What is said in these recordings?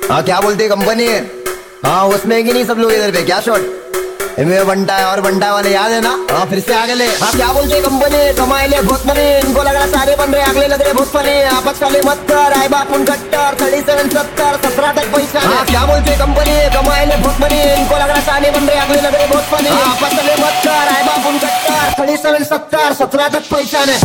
हाँ क्या बोलते कंपनी? हाँ उसमें कि नहीं सब लोग इधर पे क्या शॉट इनमें बंटा है और बंटा वाले याद है ना? हाँ फिर से आगे ले। हाँ क्या बोलते कंपनी? कमाए ले बहुत मनी, इनको लग रहा सारे बन रहे, अगले लग रहे बहुत फनी। आपस वाले मत कर, आए बाप उन कट्टर 37 70 17 तक पैसा। हाँ क्या बोलते कंपनी? कमाए ले बहुत मनी, इनको लग रहा सारे बन रहे, अगले लग रहे बहुत फनी। आपस वाले मत कर, आए बाप उन कट्टर 37 70 17 तक पैसा ने।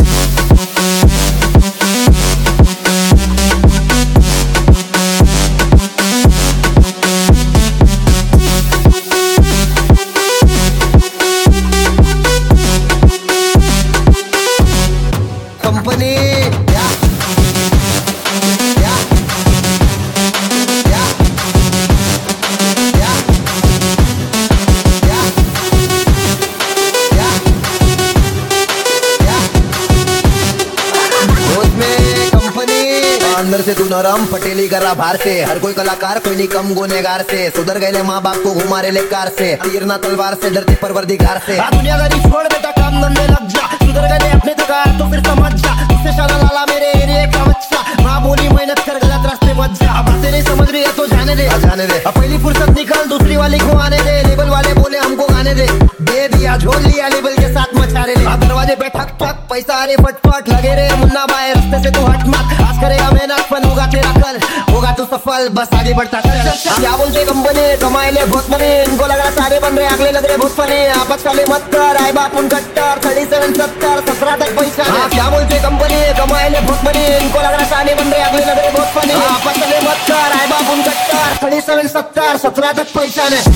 कंपनी अंदर से तू नरम पटेली कर रहा बाहर से, हर कोई कलाकार कोई नहीं कम गुनेगार से। सुधर गए माँ बाप को घुमा रहे ले कार से, तीरना तलवार से डरती परवरदिगार से। दुनियादारी छोड़ बेटा काम धंधे लग जा, सुधर गए अपने तकार तो फिर समझ जा। उससे शाला लाला मेरे एरिया का बच्चा, माँ बोली मेहनत कर गलत रास्ते मत जा। अब बातें नहीं समझ रही है तो जाने दे, जाने दे। अब पहली फुर्सत निकल दूसरी वाली को आने दे, लेबल वाले बोले हमको गाने दे, दे दिया झोल लिया लेबल के साथ मचा रहे। दरवाजे पे ठक ठक पैसा आ रहे फटफट लगे रे मुन्ना भाई, रास्ते से तू हट मत, आज करेगा मेहनत फल होगा तेरा कल, होगा तू सफल बस आगे बढ़ता चल। क्या बोलते कंपनी? कमाए ले बहुत मनी, इनको लग रहा सारे बन रहे, अगले लग रहे बहुत फनी। आपस वाले मत कर, आए बाप उन कट्टर 37 70 17 तक पैसा। क्या बोलते कंपनी? कमाए ले बहुत मनी, इनको लग रहा सारे बन रहे, अगले लग रहे बहुत फनी। आपस वाले मत कर, आए बाप उन कट्टर 37 70 17 तक पैसा ने।